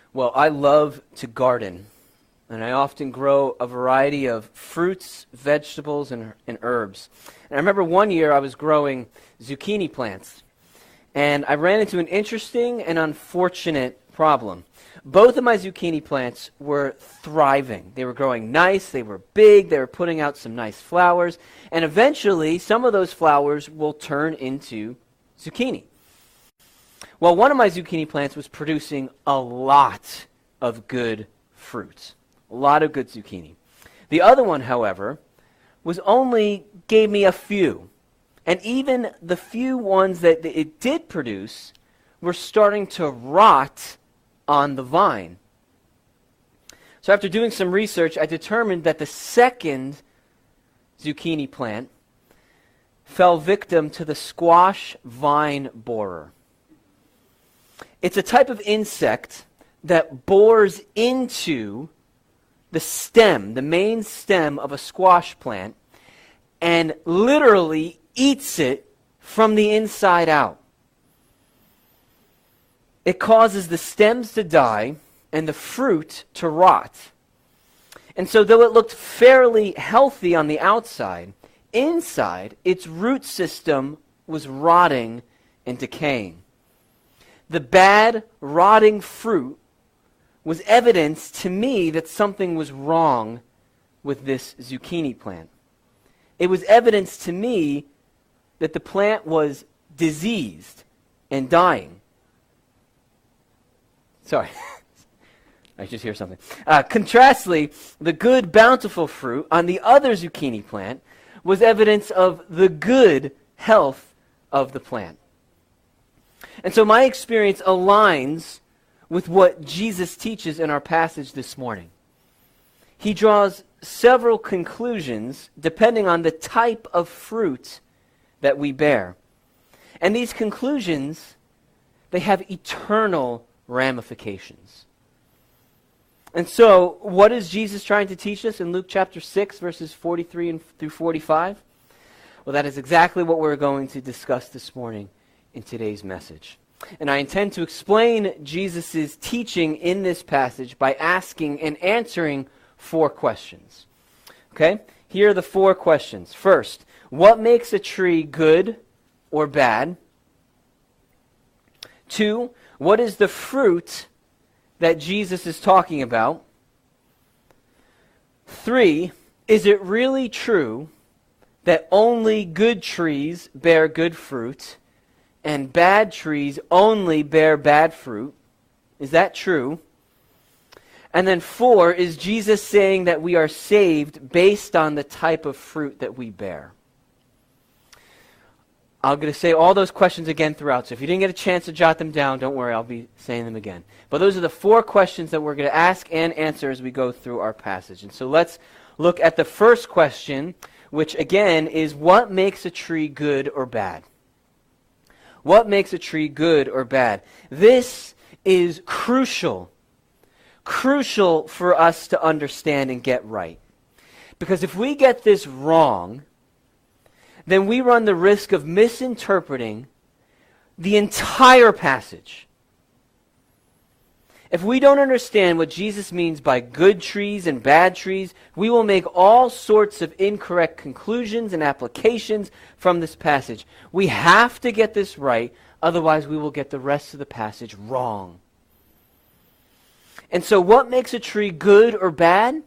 Well, I love to garden, and I often grow a variety of fruits, vegetables, and herbs. And I remember one year I was growing zucchini plants, and I ran into an interesting and unfortunate problem. Both of my zucchini plants were thriving. They were growing nice, they were big, they were putting out some nice flowers, and eventually some of those flowers will turn into zucchini. Well, one of my zucchini plants was producing a lot of good fruit, a lot of good zucchini. The other one, however, gave me a few. And even the few ones that it did produce were starting to rot on the vine. So after doing some research, I determined that the second zucchini plant fell victim to the squash vine borer. It's a type of insect that bores into the stem, the main stem of a squash plant, and literally eats it from the inside out. It causes the stems to die and the fruit to rot. And so though it looked fairly healthy on the outside, inside its root system was rotting and decaying. The bad, rotting fruit was evidence to me that something was wrong with this zucchini plant. It was evidence to me that the plant was diseased and dying. Sorry, I just hear something. Contrastly, the good, bountiful fruit on the other zucchini plant was evidence of the good health of the plant. And so my experience aligns with what Jesus teaches in our passage this morning. He draws several conclusions depending on the type of fruit that we bear. And these conclusions, they have eternal ramifications. And so, what is Jesus trying to teach us in Luke chapter 6, verses 43 through 45? Well, that is exactly what we're going to discuss this morning in today's message. And I intend to explain Jesus' teaching in this passage by asking and answering 4 questions. Okay? Here are the 4 questions. First, what makes a tree good or bad? 2, what is the fruit that Jesus is talking about? 3, is it really true that only good trees bear good fruit and bad trees only bear bad fruit? Is that true? And then 4, is Jesus saying that we are saved based on the type of fruit that we bear? I'm going to say all those questions again throughout. So if you didn't get a chance to jot them down, don't worry, I'll be saying them again. But those are the 4 questions that we're going to ask and answer as we go through our passage. And so let's look at the first question, which again is, what makes a tree good or bad? What makes a tree good or bad? This is crucial for us to understand and get right. Because if we get this wrong, then we run the risk of misinterpreting the entire passage. If we don't understand what Jesus means by good trees and bad trees, we will make all sorts of incorrect conclusions and applications from this passage. We have to get this right, otherwise we will get the rest of the passage wrong. And so what makes a tree good or bad?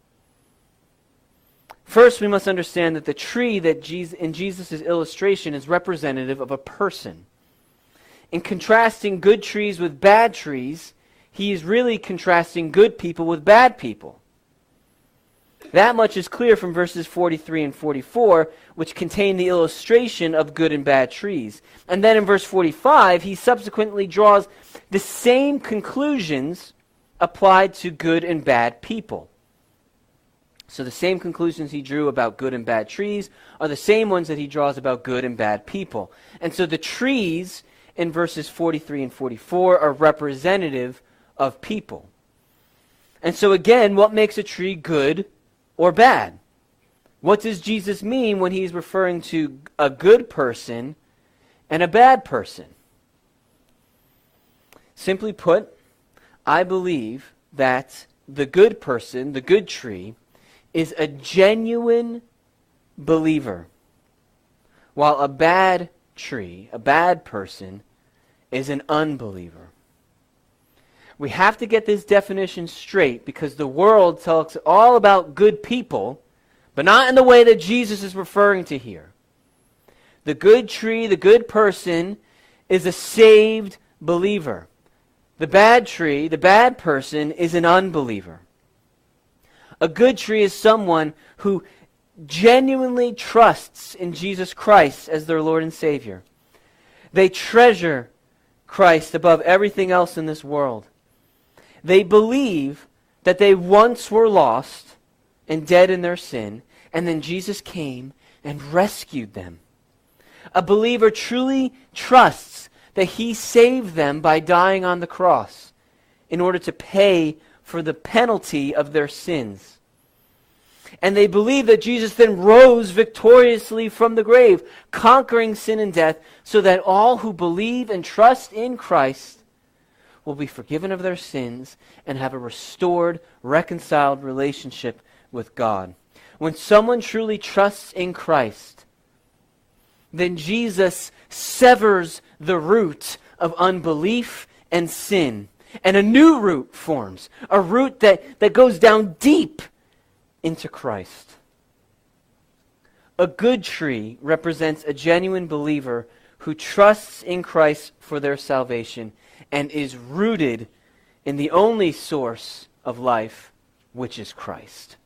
First, we must understand that the tree that in Jesus' illustration is representative of a person. In contrasting good trees with bad trees, he is really contrasting good people with bad people. That much is clear from verses 43 and 44, which contain the illustration of good and bad trees. And then in verse 45, he subsequently draws the same conclusions applied to good and bad people. So the same conclusions he drew about good and bad trees are the same ones that he draws about good and bad people. And so the trees in verses 43 and 44 are representative of people. And so again, what makes a tree good or bad? What does Jesus mean when he's referring to a good person and a bad person? Simply put, I believe that the good person, the good tree, is a genuine believer, while a bad tree, a bad person, is an unbeliever. We have to get this definition straight because the world talks all about good people, but not in the way that Jesus is referring to here. The good tree, the good person, is a saved believer. The bad tree, the bad person, is an unbeliever. A good tree is someone who genuinely trusts in Jesus Christ as their Lord and Savior. They treasure Christ above everything else in this world. They believe that they once were lost and dead in their sin, and then Jesus came and rescued them. A believer truly trusts that He saved them by dying on the cross in order to pay for the penalty of their sins. And they believe that Jesus then rose victoriously from the grave, conquering sin and death, so that all who believe and trust in Christ will be forgiven of their sins and have a restored, reconciled relationship with God. When someone truly trusts in Christ, then Jesus severs the root of unbelief and sin, and a new root forms, a root that goes down deep into Christ. A good tree represents a genuine believer who trusts in Christ for their salvation and is rooted in the only source of life, which is Christ.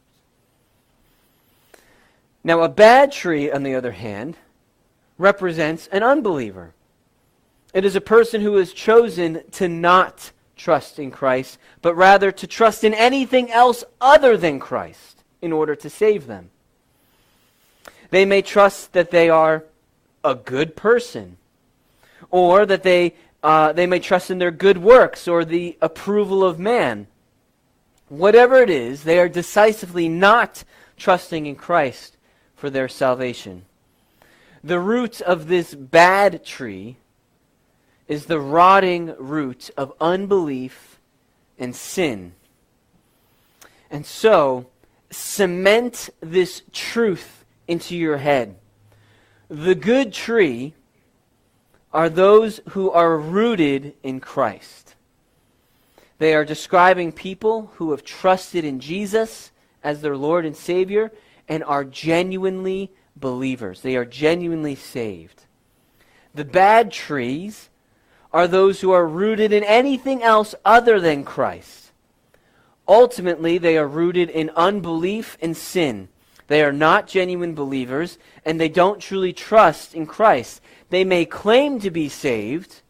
Now, a bad tree, on the other hand, represents an unbeliever. It is a person who has chosen to not trust in Christ, but rather to trust in anything else other than Christ in order to save them. They may trust that they are a good person, or that they may trust in their good works or the approval of man. Whatever it is, they are decisively not trusting in Christ for their salvation. The root of this bad tree is the rotting root of unbelief and sin. And so, cement this truth into your head. The good tree are those who are rooted in Christ. They are describing people who have trusted in Jesus as their Lord and Savior and are genuinely believers. They are genuinely saved. The bad trees are those who are rooted in anything else other than Christ. Ultimately, they are rooted in unbelief and sin. They are not genuine believers, and they don't truly trust in Christ. They may claim to be saved.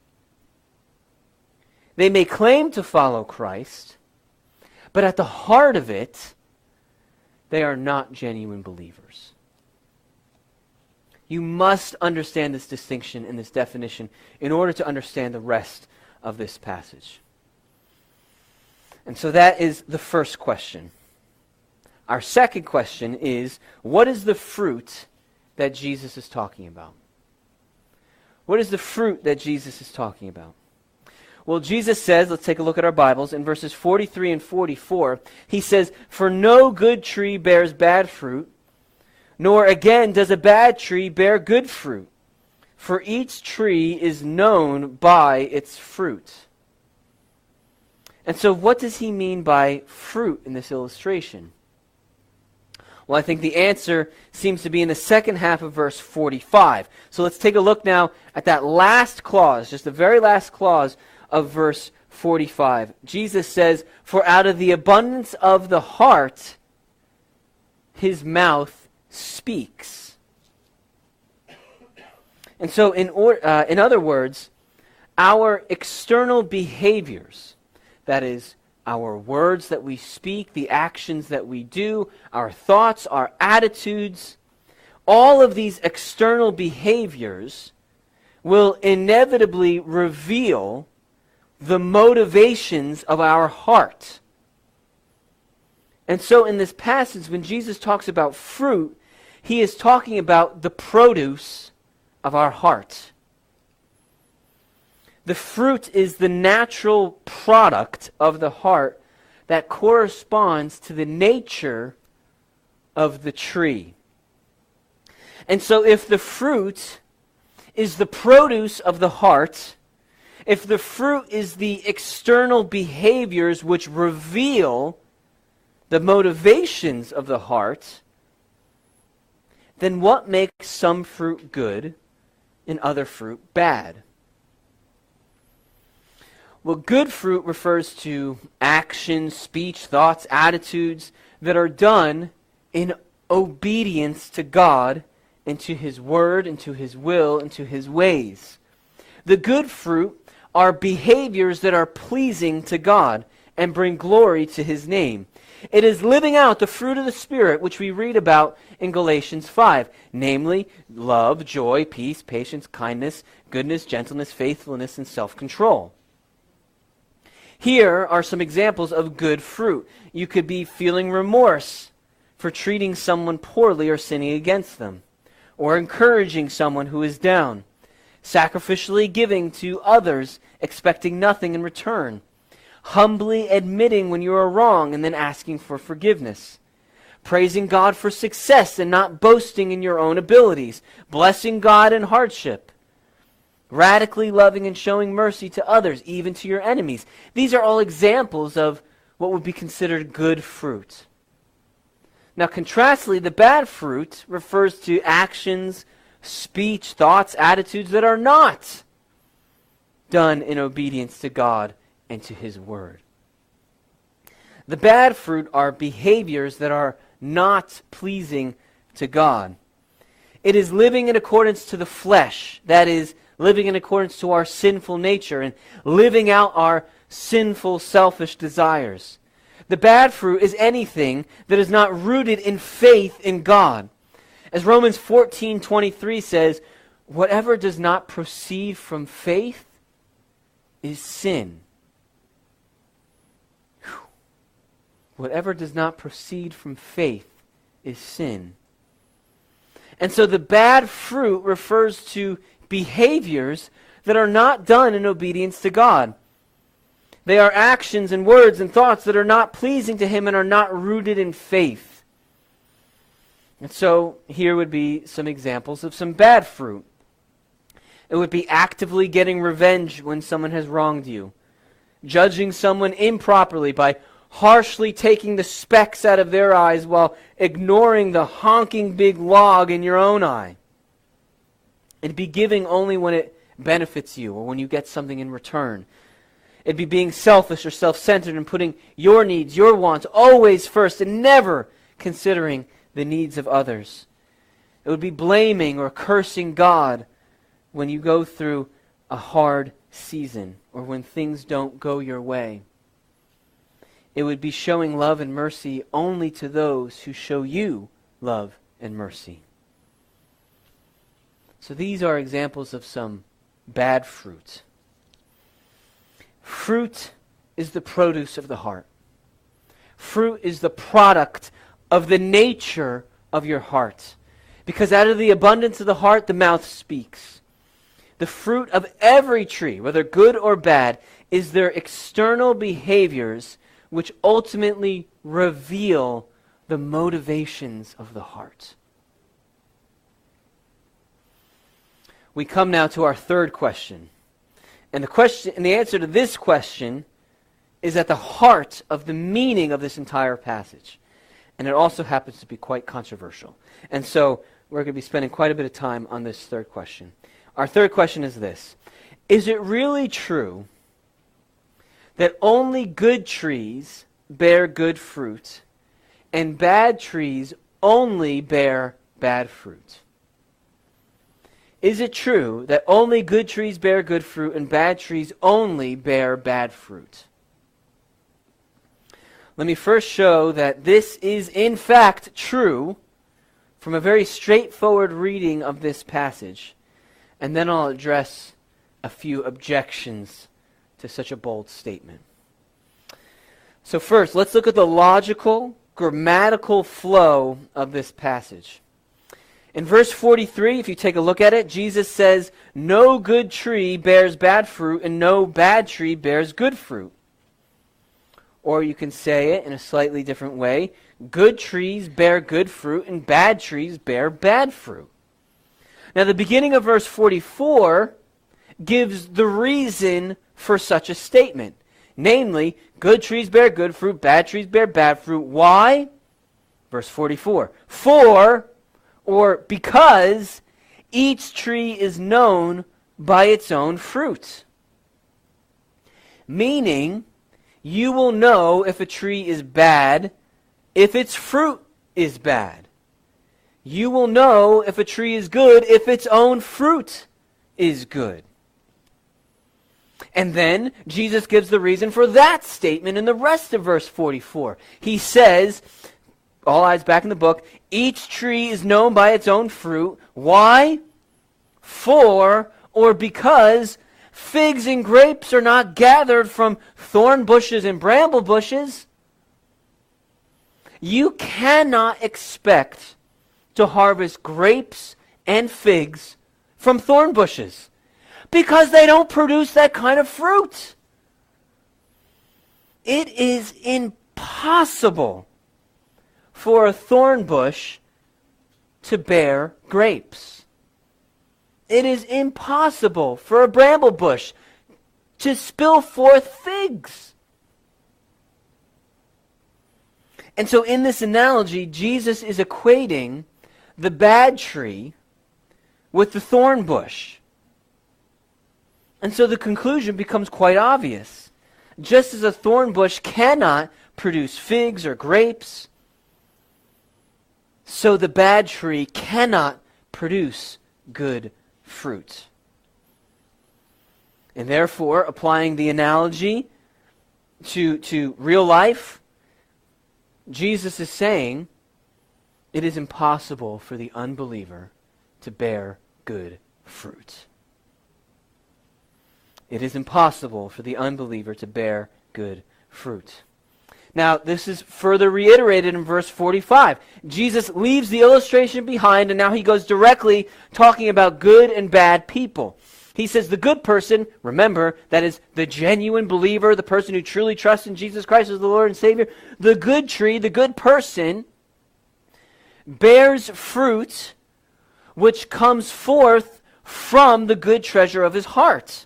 They may claim to follow Christ, but at the heart of it, they are not genuine believers. You must understand this distinction and this definition in order to understand the rest of this passage. And so that is the first question. Our second question is, what is the fruit that Jesus is talking about? What is the fruit that Jesus is talking about? Well, Jesus says, let's take a look at our Bibles, in verses 43 and 44, he says, "For no good tree bears bad fruit, nor again does a bad tree bear good fruit. For each tree is known by its fruit." And so what does he mean by fruit in this illustration? Well, I think the answer seems to be in the second half of verse 45. So let's take a look now at that last clause, just the very last clause of verse 45. Jesus says, "For out of the abundance of the heart, his mouth speaks." And so in other words, our external behaviors, that is, our words that we speak, the actions that we do, our thoughts, our attitudes, all of these external behaviors will inevitably reveal the motivations of our heart. And so in this passage, when Jesus talks about fruit, he is talking about the produce of our heart. The fruit is the natural product of the heart that corresponds to the nature of the tree. And so if the fruit is the produce of the heart, if the fruit is the external behaviors which reveal the motivations of the heart, then what makes some fruit good and other fruit bad? Well, good fruit refers to actions, speech, thoughts, attitudes that are done in obedience to God and to His Word and to His will and to His ways. The good fruit are behaviors that are pleasing to God and bring glory to His name. It is living out the fruit of the Spirit, which we read about in Galatians 5, namely love, joy, peace, patience, kindness, goodness, gentleness, faithfulness, and self-control. Here are some examples of good fruit. You could be feeling remorse for treating someone poorly or sinning against them, or encouraging someone who is down, sacrificially giving to others, expecting nothing in return, humbly admitting when you are wrong and then asking for forgiveness, praising God for success and not boasting in your own abilities, blessing God in hardship, radically loving and showing mercy to others, even to your enemies. These are all examples of what would be considered good fruit. Now, contrastly, the bad fruit refers to actions, speech, thoughts, attitudes that are not done in obedience to God and to His Word. The bad fruit are behaviors that are not pleasing to God. It is living in accordance to the flesh, that is, living in accordance to our sinful nature and living out our sinful, selfish desires. The bad fruit is anything that is not rooted in faith in God. As Romans 14:23 says, whatever does not proceed from faith is sin. Whew. Whatever does not proceed from faith is sin. And so the bad fruit refers to behaviors that are not done in obedience to God. They are actions and words and thoughts that are not pleasing to Him and are not rooted in faith. And so here would be some examples of some bad fruit. It would be actively getting revenge when someone has wronged you, judging someone improperly by harshly taking the specks out of their eyes while ignoring the honking big log in your own eye. It'd be giving only when it benefits you or when you get something in return. It'd be being selfish or self-centered and putting your needs, your wants always first and never considering the needs of others. It would be blaming or cursing God when you go through a hard season or when things don't go your way. It would be showing love and mercy only to those who show you love and mercy. So these are examples of some bad fruit. Fruit is the produce of the heart. Fruit is the product of the nature of your heart. Because out of the abundance of the heart, the mouth speaks. The fruit of every tree, whether good or bad, is their external behaviors which ultimately reveal the motivations of the heart. We come now to our third question. And the answer to this question is at the heart of the meaning of this entire passage. And it also happens to be quite controversial. And so we're going to be spending quite a bit of time on this third question. Our third question is this: is it really true that only good trees bear good fruit and bad trees only bear bad fruit? Is it true that only good trees bear good fruit and bad trees only bear bad fruit? Let me first show that this is in fact true from a very straightforward reading of this passage, and then I'll address a few objections to such a bold statement. So first, let's look at the logical, grammatical flow of this passage. In verse 43, if you take a look at it, Jesus says, "No good tree bears bad fruit, and no bad tree bears good fruit." Or you can say it in a slightly different way, "Good trees bear good fruit, and bad trees bear bad fruit." Now, the beginning of verse 44 gives the reason for such a statement. Namely, good trees bear good fruit, bad trees bear bad fruit. Why? Verse 44. For, or because, each tree is known by its own fruit. Meaning, you will know if a tree is bad if its fruit is bad. You will know if a tree is good if its own fruit is good. And then Jesus gives the reason for that statement in the rest of verse 44. He says, all eyes back in the book, each tree is known by its own fruit. Why? For, or because, figs and grapes are not gathered from thorn bushes and bramble bushes. You cannot expect to harvest grapes and figs from thorn bushes, because they don't produce that kind of fruit. It is impossible for a thorn bush to bear grapes. It is impossible for a bramble bush to spill forth figs. And so in this analogy, Jesus is equating the bad tree with the thorn bush. And so the conclusion becomes quite obvious. Just as a thorn bush cannot produce figs or grapes, so the bad tree cannot produce good fruit. And therefore, applying the analogy to real life, Jesus is saying it is impossible for the unbeliever to bear good fruit. It is impossible for the unbeliever to bear good fruit. Now, this is further reiterated in verse 45. Jesus leaves the illustration behind, and now he goes directly talking about good and bad people. He says the good person, remember, that is the genuine believer, the person who truly trusts in Jesus Christ as the Lord and Savior. The good tree, the good person, bears fruit which comes forth from the good treasure of his heart.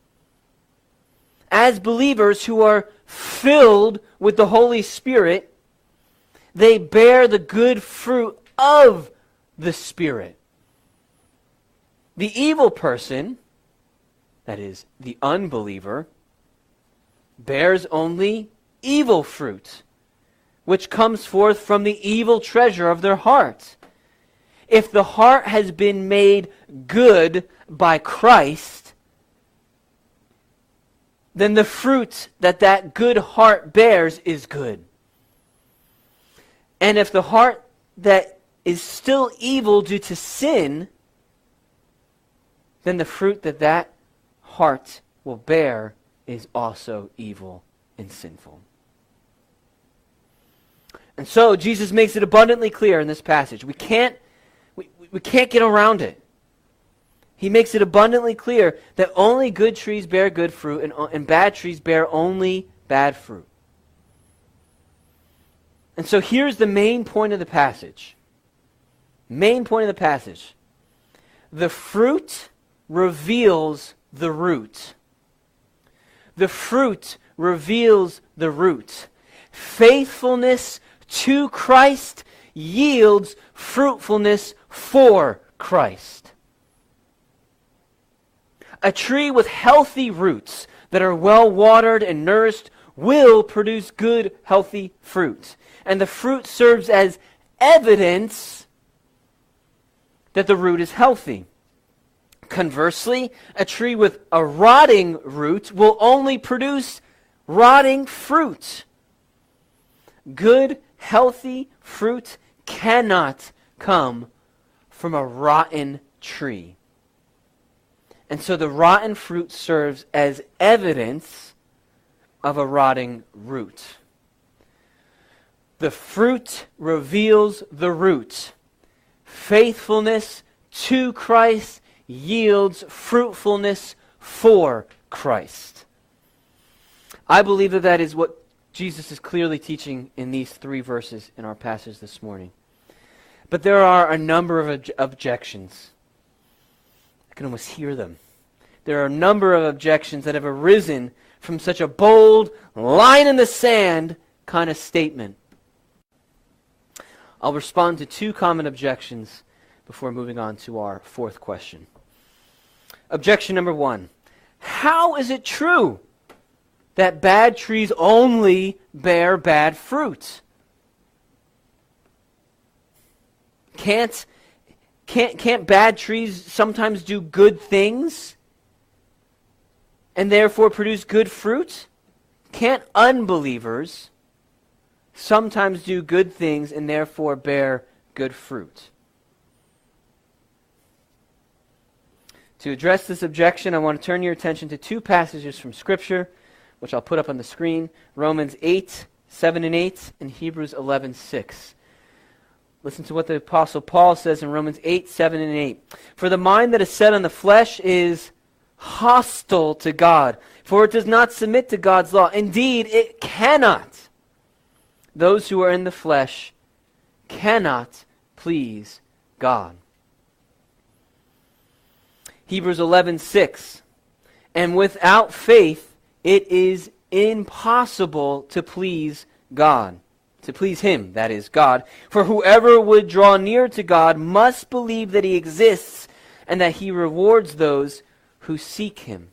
As believers who are filled with the Holy Spirit, they bear the good fruit of the Spirit. The evil person, that is, the unbeliever, bears only evil fruit, which comes forth from the evil treasure of their heart. If the heart has been made good by Christ, then the fruit that good heart bears is good. And if the heart that is still evil due to sin, then the fruit that heart will bear is also evil and sinful. And so Jesus makes it abundantly clear in this passage. We can't get around it. He makes it abundantly clear that only good trees bear good fruit and bad trees bear only bad fruit. And so here's the main point of the passage. Main point of the passage. The fruit reveals the root. The fruit reveals the root. Faithfulness to Christ yields fruitfulness for Christ. A tree with healthy roots that are well watered and nourished will produce good, healthy fruit. And the fruit serves as evidence that the root is healthy. Conversely, a tree with a rotting root will only produce rotting fruit. Good, healthy fruit cannot come from a rotten tree. And so the rotten fruit serves as evidence of a rotting root. The fruit reveals the root. faithfulness to Christ yields fruitfulness for Christ. I believe that that is what Jesus is clearly teaching in these 3 verses in our passage this morning. But there are a number of objections. I can almost hear them. There are a number of objections that have arisen from such a bold, line in the sand kind of statement. I'll respond to 2 common objections before moving on to our 4th question. Objection number 1. How is it true that bad trees only bear bad fruit? Can't bad trees sometimes do good things and therefore produce good fruit? Can't unbelievers sometimes do good things and therefore bear good fruit? To address this objection, I want to turn your attention to 2 passages from Scripture, which I'll put up on the screen. Romans 8:7-8, and Hebrews 11:6. Listen to what the Apostle Paul says in Romans 8:7-8. For the mind that is set on the flesh is hostile to God, for it does not submit to God's law. Indeed, it cannot. Those who are in the flesh cannot please God. Hebrews 11:6. And without faith, it is impossible to please God. To please Him, that is, God. For whoever would draw near to God must believe that He exists and that He rewards those who seek Him.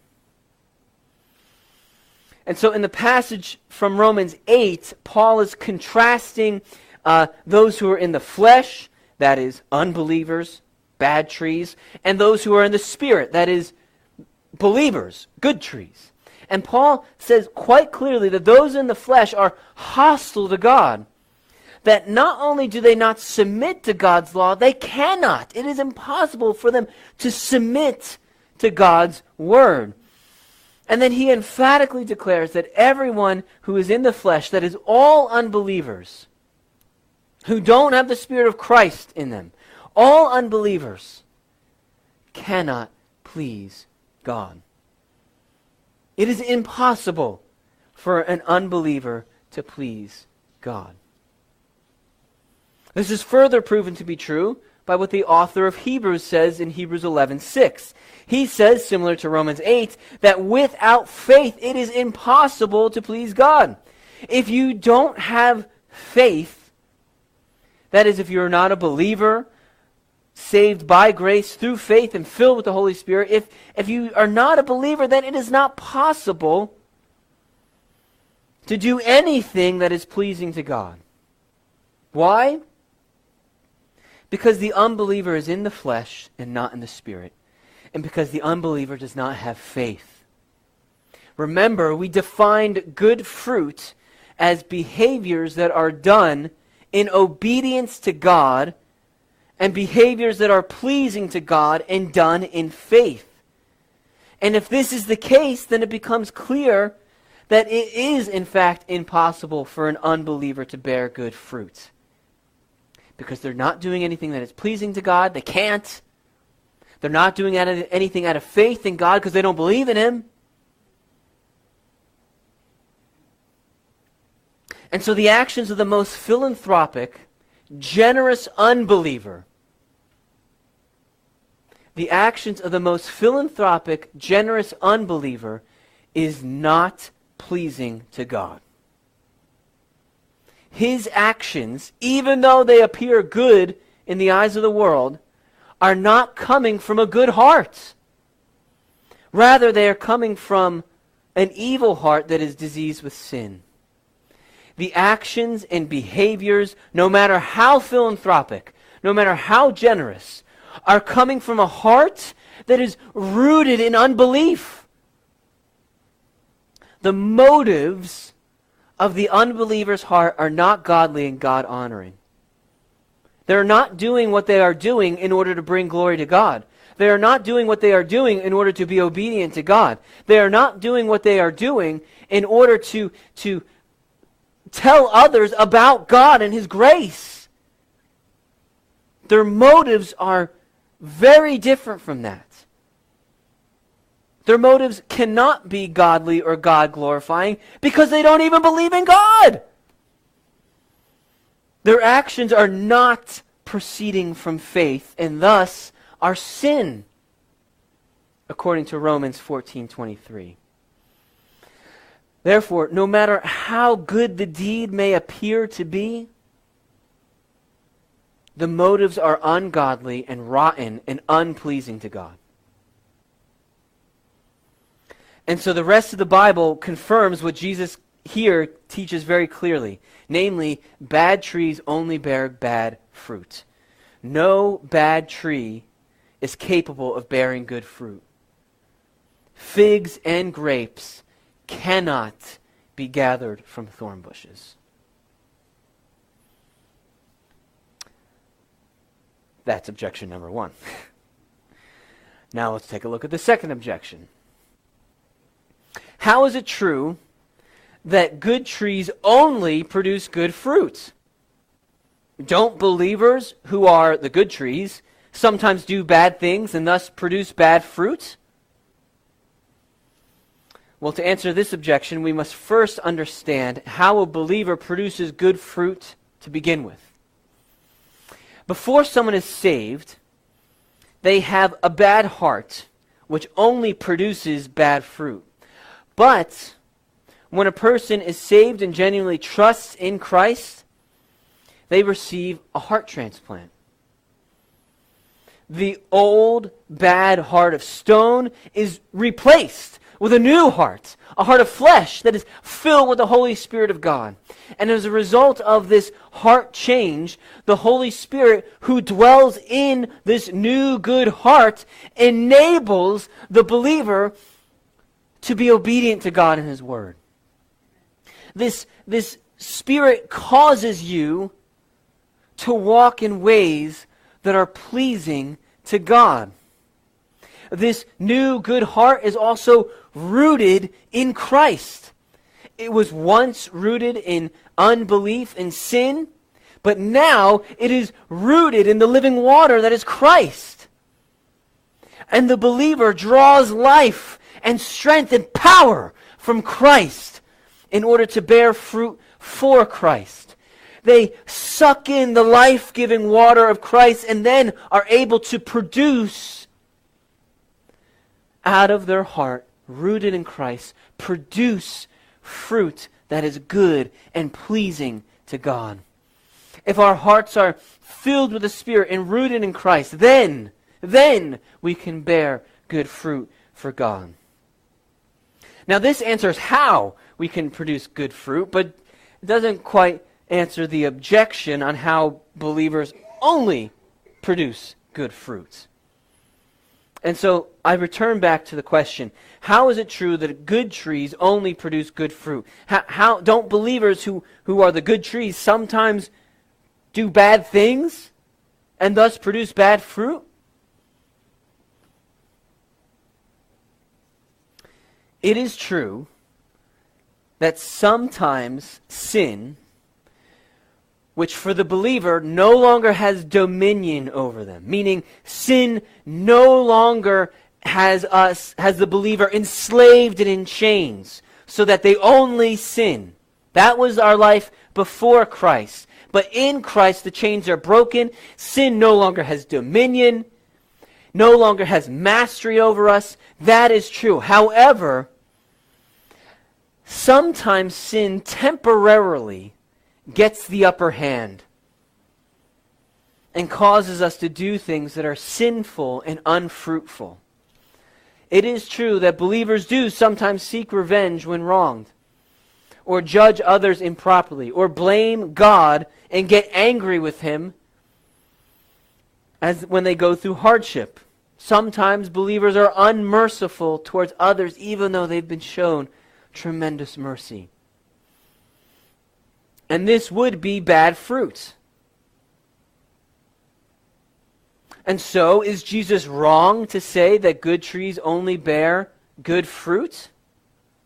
And so in the passage from Romans 8, Paul is contrasting those who are in the flesh, that is, unbelievers, bad trees, and those who are in the Spirit, that is, believers, good trees. And Paul says quite clearly that those in the flesh are hostile to God. That not only do they not submit to God's law, they cannot. It is impossible for them to submit to God's word. And then he emphatically declares that everyone who is in the flesh, that is all unbelievers, who don't have the Spirit of Christ in them, all unbelievers cannot please God. It is impossible for an unbeliever to please God. This is further proven to be true by what the author of Hebrews says in Hebrews 11:6. He says, similar to Romans 8, that without faith it is impossible to please God. If you don't have faith, that is, if you're not a believer, saved by grace through faith and filled with the Holy Spirit, if you are not a believer, then it is not possible to do anything that is pleasing to God. Why? Because the unbeliever is in the flesh and not in the Spirit. And because the unbeliever does not have faith. Remember, we defined good fruit as behaviors that are done in obedience to God and behaviors that are pleasing to God and done in faith. And if this is the case, then it becomes clear that it is, in fact, impossible for an unbeliever to bear good fruit. Because they're not doing anything that is pleasing to God. They can't. They're not doing anything out of faith in God because they don't believe in Him. And so the actions of the most philanthropic, generous unbeliever, the actions of the most philanthropic, generous unbeliever is not pleasing to God. His actions, even though they appear good in the eyes of the world, are not coming from a good heart. Rather, they are coming from an evil heart that is diseased with sin. The actions and behaviors, no matter how philanthropic, no matter how generous, are coming from a heart that is rooted in unbelief. The motives of the unbeliever's heart are not godly and God-honoring. They're not doing what they are doing in order to bring glory to God. They are not doing what they are doing in order to be obedient to God. They are not doing what they are doing in order to tell others about God and His grace. Their motives are very different from that. Their motives cannot be godly or God-glorifying because they don't even believe in God. Their actions are not proceeding from faith and thus are sin, according to Romans 14:23. Therefore, no matter how good the deed may appear to be, the motives are ungodly and rotten and unpleasing to God. And so the rest of the Bible confirms what Jesus here teaches very clearly. Namely, bad trees only bear bad fruit. No bad tree is capable of bearing good fruit. Figs and grapes cannot be gathered from thorn bushes. That's objection number one. Now let's take a look at the second objection. How is it true that good trees only produce good fruit? Don't believers who are the good trees sometimes do bad things and thus produce bad fruit? Well, to answer this objection, we must first understand how a believer produces good fruit to begin with. Before someone is saved, they have a bad heart, which only produces bad fruit. But when a person is saved and genuinely trusts in Christ, they receive a heart transplant. The old bad heart of stone is replaced with a new heart, a heart of flesh that is filled with the Holy Spirit of God. And as a result of this heart change, the Holy Spirit who dwells in this new good heart enables the believer to be obedient to God and His Word. This Spirit causes you to walk in ways that are pleasing to God. This new good heart is also rooted in Christ. It was once rooted in unbelief and sin, but now it is rooted in the living water that is Christ. And the believer draws life and strength and power from Christ in order to bear fruit for Christ. They suck in the life-giving water of Christ and then are able to produce out of their heart, rooted in Christ, produce fruit that is good and pleasing to God. If our hearts are filled with the Spirit and rooted in Christ, then we can bear good fruit for God. Now this answers how we can produce good fruit, but it doesn't quite answer the objection on how believers only produce good fruit. And so I return back to the question, how is it true that good trees only produce good fruit? How don't believers who are the good trees sometimes do bad things and thus produce bad fruit? It is true that sometimes sin, which for the believer no longer has dominion over them, meaning sin no longer has the believer enslaved and in chains, so that they only sin. That was our life before Christ. But in Christ the chains are broken. Sin no longer has dominion, no longer has mastery over us. That is true. However, sometimes sin temporarily gets the upper hand and causes us to do things that are sinful and unfruitful. It is true that believers do sometimes seek revenge when wronged, or judge others improperly, or blame God and get angry with Him as when they go through hardship. Sometimes believers are unmerciful towards others even though they've been shown tremendous mercy. And this would be bad fruit. And so, is Jesus wrong to say that good trees only bear good fruit?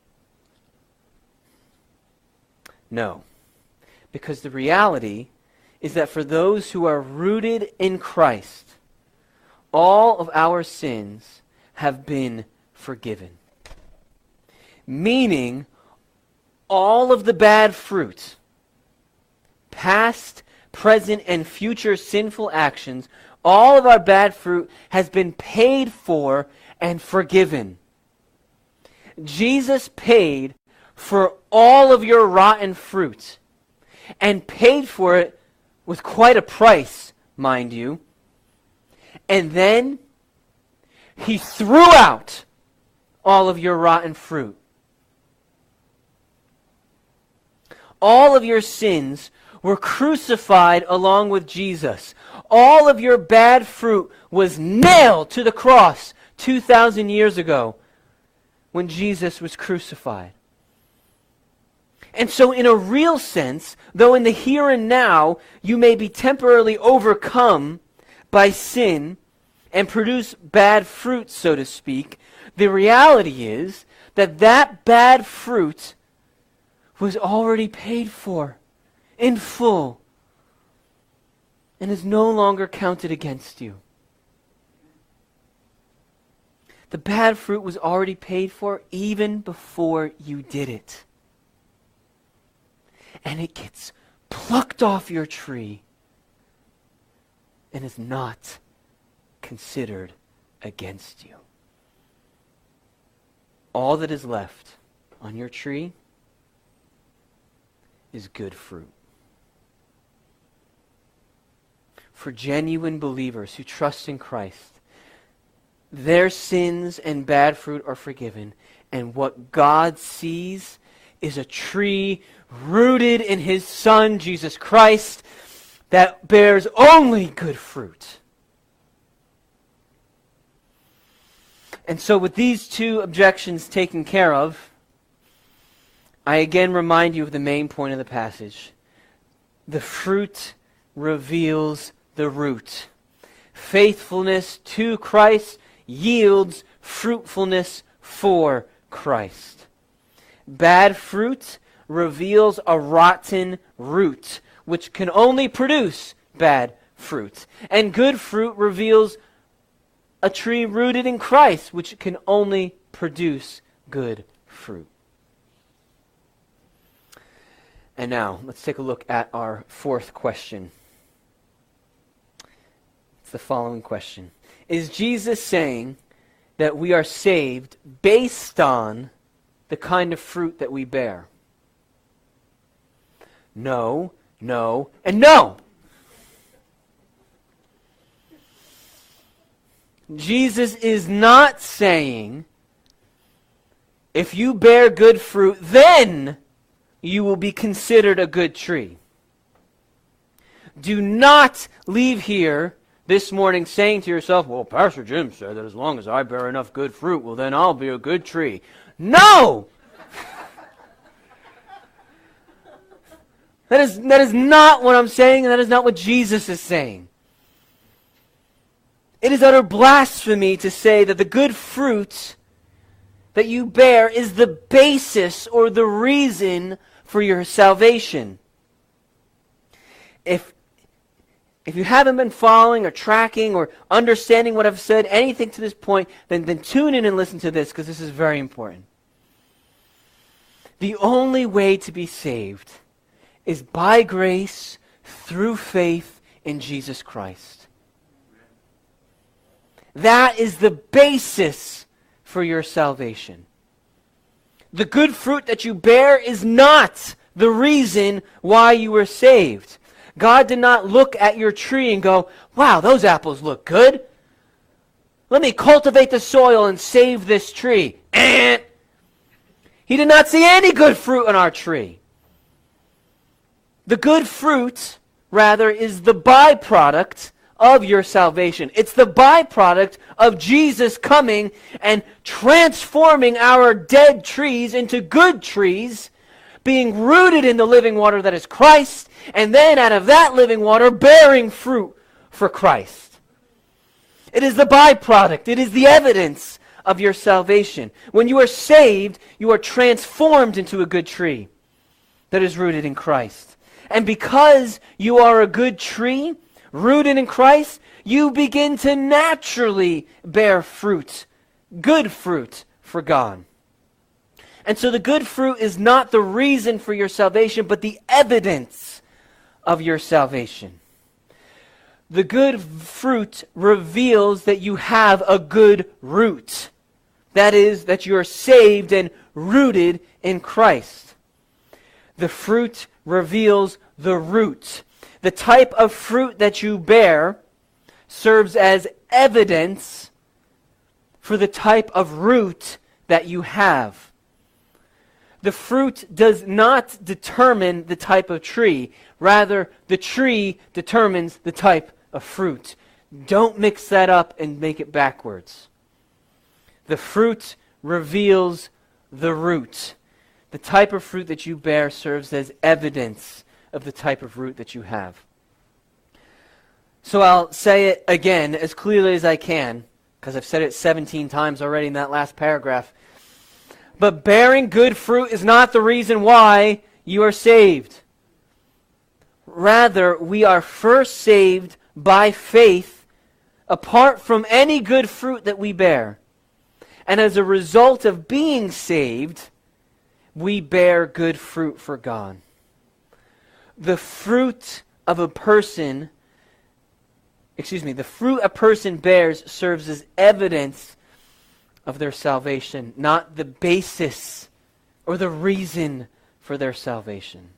No. Because the reality is that for those who are rooted in Christ, all of our sins have been forgiven. Meaning, all of the bad fruit, past, present, and future sinful actions, all of our bad fruit has been paid for and forgiven. Jesus paid for all of your rotten fruit, and paid for it with quite a price, mind you. And then he threw out all of your rotten fruit. All of your sins were crucified along with Jesus. All of your bad fruit was nailed to the cross 2,000 years ago when Jesus was crucified. And so in a real sense, though in the here and now you may be temporarily overcome by sin and produce bad fruit, so to speak, the reality is that that bad fruit was already paid for in full and is no longer counted against you. The bad fruit was already paid for even before you did it. And it gets plucked off your tree and is not considered against you. All that is left on your tree is good fruit. For genuine believers who trust in Christ, their sins and bad fruit are forgiven, and what God sees is a tree rooted in His Son, Jesus Christ, that bears only good fruit. And so with these two objections taken care of, I again remind you of the main point of the passage. The fruit reveals the root. Faithfulness to Christ yields fruitfulness for Christ. Bad fruit reveals a rotten root, which can only produce bad fruit. And good fruit reveals a tree rooted in Christ, which can only produce good fruit. And now, let's take a look at our fourth question. It's the following question. Is Jesus saying that we are saved based on the kind of fruit that we bear? No, no, and no! Jesus is not saying, if you bear good fruit, then you will be considered a good tree. Do not leave here this morning saying to yourself, well, Pastor Jim said that as long as I bear enough good fruit, well, then I'll be a good tree. No! That is not what I'm saying, and that is not what Jesus is saying. It is utter blasphemy to say that the good fruit that you bear is the basis or the reason for your salvation. If you haven't been following or tracking or understanding what I've said, anything to this point, then tune in and listen to this, because this is very important. The only way to be saved is by grace through faith in Jesus Christ. That is the basis for your salvation. The good fruit that you bear is not the reason why you were saved. God did not look at your tree and go, wow, those apples look good. Let me cultivate the soil and save this tree. He did not see any good fruit on our tree. The good fruit, rather, is the byproduct of your salvation. It's the byproduct of Jesus coming and transforming our dead trees into good trees, being rooted in the living water that is Christ, and then out of that living water bearing fruit for Christ. It is the byproduct. It is the evidence of your salvation. When you are saved, you are transformed into a good tree that is rooted in Christ. And because you are a good tree, rooted in Christ, you begin to naturally bear fruit, good fruit for God. And so the good fruit is not the reason for your salvation, but the evidence of your salvation. The good fruit reveals that you have a good root. That is, that you are saved and rooted in Christ. The fruit reveals the root. The type of fruit that you bear serves as evidence for the type of root that you have. The fruit does not determine the type of tree. Rather, the tree determines the type of fruit. Don't mix that up and make it backwards. The fruit reveals the root. The type of fruit that you bear serves as evidence of the type of root that you have. So I'll say it again as clearly as I can, because I've said it 17 times already in that last paragraph. But bearing good fruit is not the reason why you are saved. Rather, we are first saved by faith apart from any good fruit that we bear. And as a result of being saved, we bear good fruit for God. The fruit a person bears serves as evidence of their salvation, not the basis or the reason for their salvation.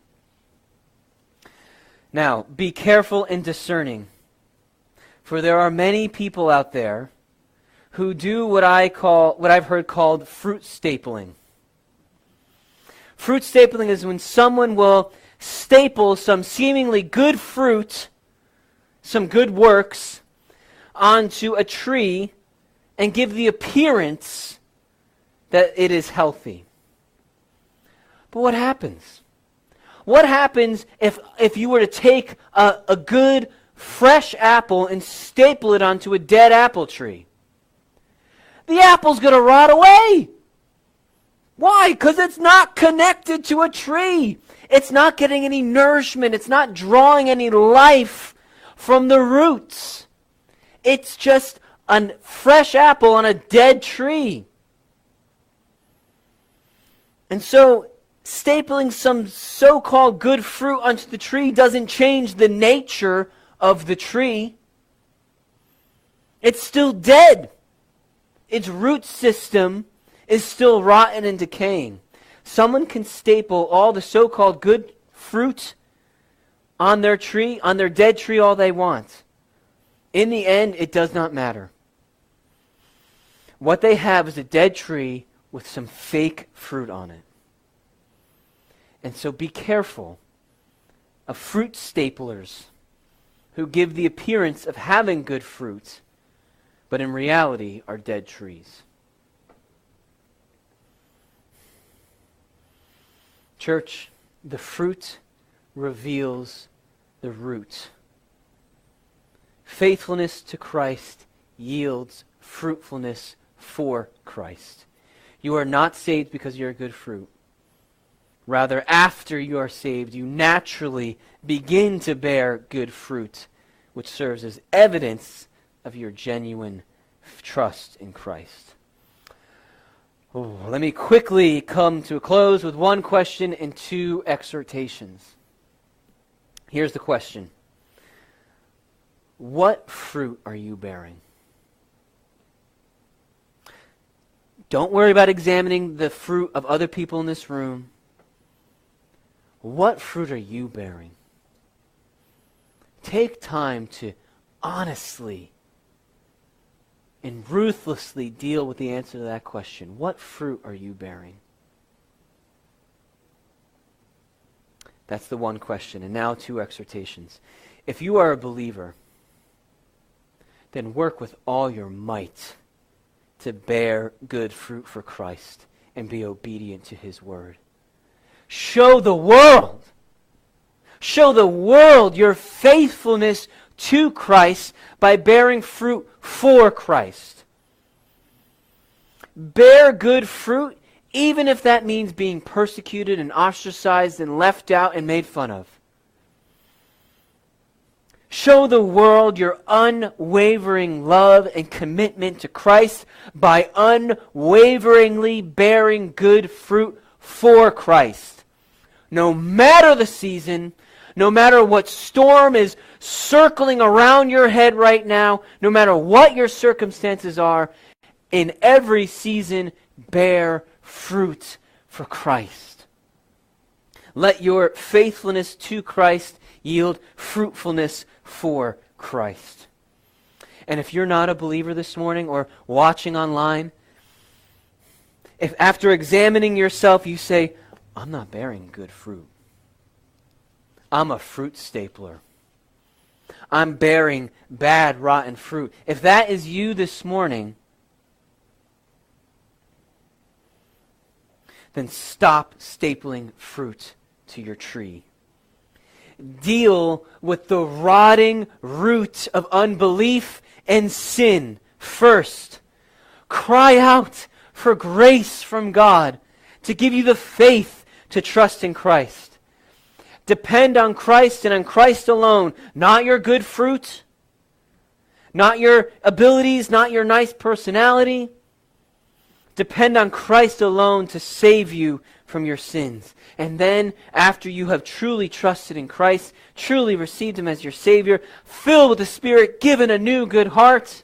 Now, be careful and discerning, for there are many people out there who do what I've heard called fruit stapling. Fruit stapling is when someone will staple some seemingly good fruit, some good works, onto a tree and give the appearance that it is healthy. But what happens? What happens if you were to take a good, fresh apple and staple it onto a dead apple tree? The apple's going to rot away. Why? Because it's not connected to a tree. It's not getting any nourishment. It's not drawing any life from the roots. It's just a fresh apple on a dead tree. And so, stapling some so-called good fruit onto the tree doesn't change the nature of the tree. It's still dead. Its root system is still rotten and decaying. Someone can staple all the so-called good fruit on their tree, on their dead tree, all they want. In the end, it does not matter. What they have is a dead tree with some fake fruit on it. And so be careful of fruit staplers who give the appearance of having good fruit, but in reality are dead trees. Church, the fruit reveals the root. Faithfulness to Christ yields fruitfulness for Christ. You are not saved because you're good fruit. Rather, after you are saved, you naturally begin to bear good fruit, which serves as evidence of your genuine trust in Christ. Let me quickly come to a close with one question and two exhortations. Here's the question. What fruit are you bearing? Don't worry about examining the fruit of other people in this room. What fruit are you bearing? Take time to honestly and ruthlessly deal with the answer to that question. What fruit are you bearing? That's the one question. And now two exhortations. If you are a believer, then work with all your might to bear good fruit for Christ and be obedient to His word. Show the world your faithfulness to Christ by bearing fruit for Christ. Bear good fruit, even if that means being persecuted and ostracized and left out and made fun of. Show the world your unwavering love and commitment to Christ by unwaveringly bearing good fruit for Christ. No matter the season, no matter what storm is circling around your head right now, no matter what your circumstances are, in every season, bear fruit for Christ. Let your faithfulness to Christ yield fruitfulness for Christ. And if you're not a believer this morning or watching online, if after examining yourself you say, I'm not bearing good fruit. I'm a fruit stapler. I'm bearing bad, rotten fruit. If that is you this morning, then stop stapling fruit to your tree. Deal with the rotting root of unbelief and sin first. Cry out for grace from God to give you the faith to trust in Christ. Depend on Christ and on Christ alone, not your good fruit, not your abilities, not your nice personality. Depend on Christ alone to save you from your sins. And then, after you have truly trusted in Christ, truly received Him as your Savior, filled with the Spirit, given a new good heart,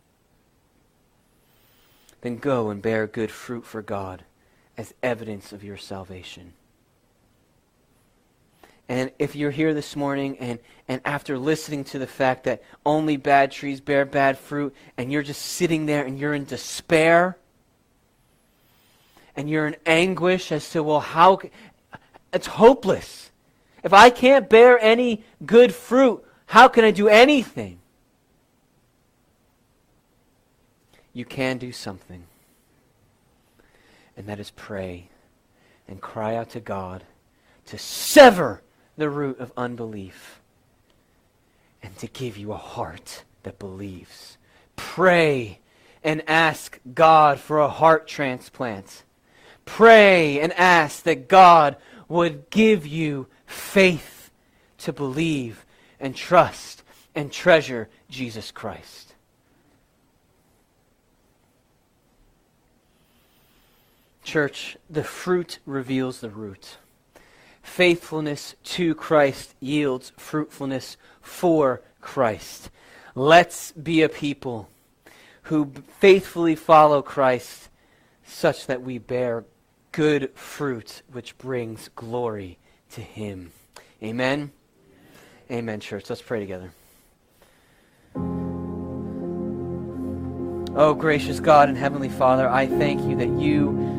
then go and bear good fruit for God as evidence of your salvation. And if you're here this morning and after listening to the fact that only bad trees bear bad fruit, and you're just sitting there and you're in despair, and you're in anguish as to, well, how... It's hopeless. If I can't bear any good fruit, how can I do anything? You can do something. And that is pray and cry out to God to sever the root of unbelief and to give you a heart that believes. Pray and ask God for a heart transplant. Pray and ask that God would give you faith to believe and trust and treasure Jesus Christ. Church, the fruit reveals the root. Faithfulness to Christ yields fruitfulness for Christ. Let's be a people who faithfully follow Christ such that we bear good fruit which brings glory to Him. Amen? Amen, church. Let's pray together. Oh, gracious God and Heavenly Father, I thank you that you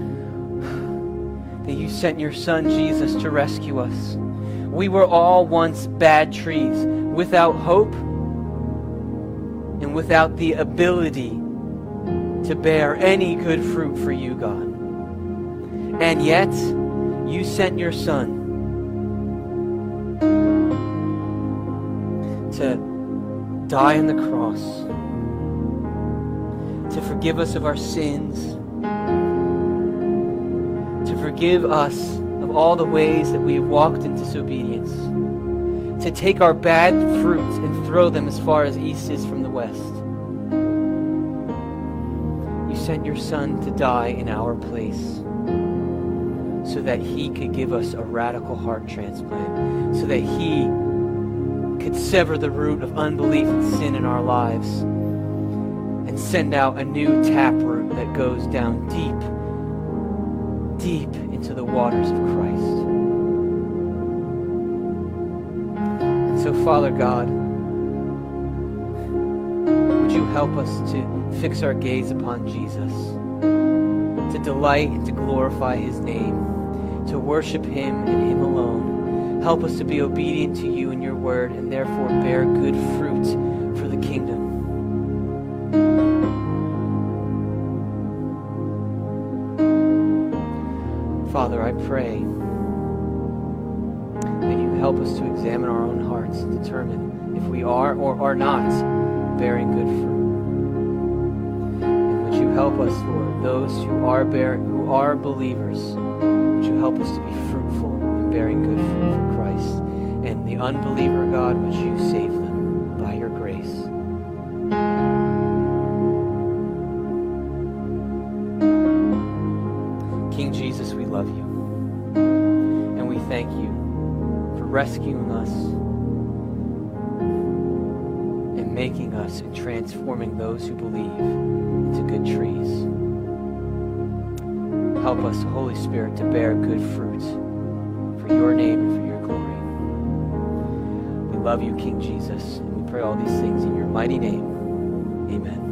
sent your Son Jesus to rescue us. We were all once bad trees, without hope and without the ability to bear any good fruit for you, God. And yet, you sent your Son to die on the cross, to forgive us of our sins, to forgive us of all the ways that we have walked in disobedience, to take our bad fruits and throw them as far as east is from the west. You sent your Son to die in our place so that He could give us a radical heart transplant, so that He could sever the root of unbelief and sin in our lives and send out a new taproot that goes down deep, deep into the waters of Christ. And so, Father God, would you help us to fix our gaze upon Jesus, to delight and to glorify His name, to worship Him and Him alone. Help us to be obedient to you and your word, and therefore bear good fruit for the kingdom. Father, I pray that you help us to examine our own hearts and determine if we are or are not bearing good fruit. And would you help us, Lord, those who are believers, would you help us to be fruitful in bearing good fruit for Christ. And the unbeliever, God, would you save them. love you. And we thank you for rescuing us and making us and transforming those who believe into good trees. Help us, Holy Spirit, to bear good fruit for your name and for your glory. We love you, King Jesus, and we pray all these things in your mighty name. Amen.